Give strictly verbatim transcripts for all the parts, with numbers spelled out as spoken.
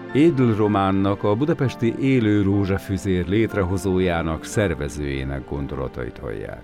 Édl Románnak, a budapesti Élő Rózsafüzér létrehozójának, szervezőjének gondolatait hallják.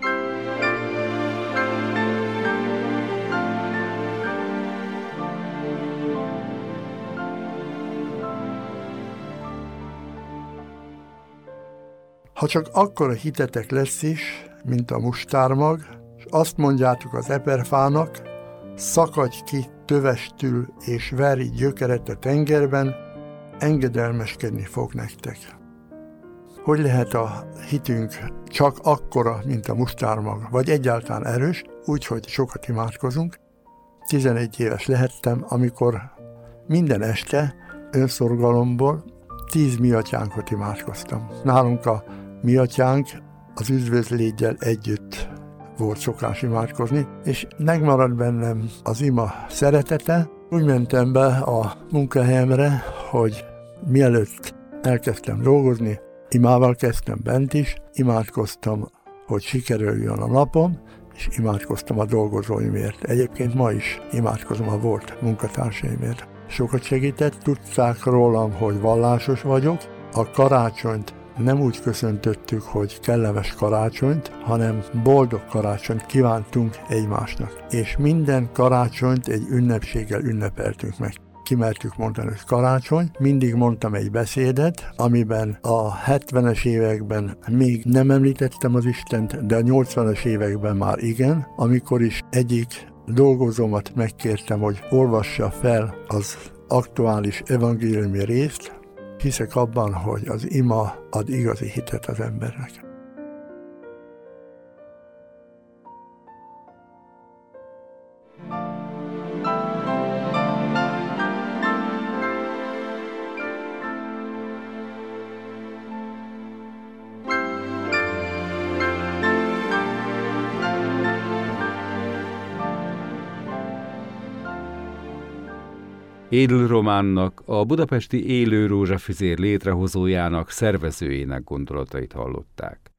Ha csak akkora hitetek lesz is, mint a mustármag, és azt mondjátok az eperfának, szakadj ki tövestül és verj gyökeret a tengerben, engedelmeskedni fog nektek. Hogy lehet a hitünk csak akkora, mint a mustármag, vagy egyáltalán erős, úgyhogy sokat imádkozunk. tizenegy éves lehettem, amikor minden este önszorgalomból tíz mi atyánkot imádkoztam. Nálunk a mi atyánk az üdvözlégyel együtt volt szokás imádkozni, és megmaradt bennem az ima szeretete. Úgy mentem be a munkahelyemre, hogy mielőtt elkezdtem dolgozni, imával kezdtem bent is, imádkoztam, hogy sikerüljön a napom, és imádkoztam a dolgozóimért. Egyébként ma is imádkozom a volt munkatársaimért. Sokat segített, tudták rólam, hogy vallásos vagyok. A karácsonyt nem úgy köszöntöttük, hogy kellemes karácsonyt, hanem boldog karácsonyt kívántunk egymásnak. És minden karácsonyt egy ünnepséggel ünnepeltünk meg. Kimertük mondani, hogy karácsony. Mindig mondtam egy beszédet, amiben a hetvenes években még nem említettem az Istent, de a nyolcvanas években már igen, amikor is egyik dolgozómat megkértem, hogy olvassa fel az aktuális evangéliumi részt. Hiszek abban, hogy az ima ad igazi hitet az embernek. Édl Románnak, a budapesti Élő Rózsafüzér létrehozójának, szervezőjének gondolatait hallották.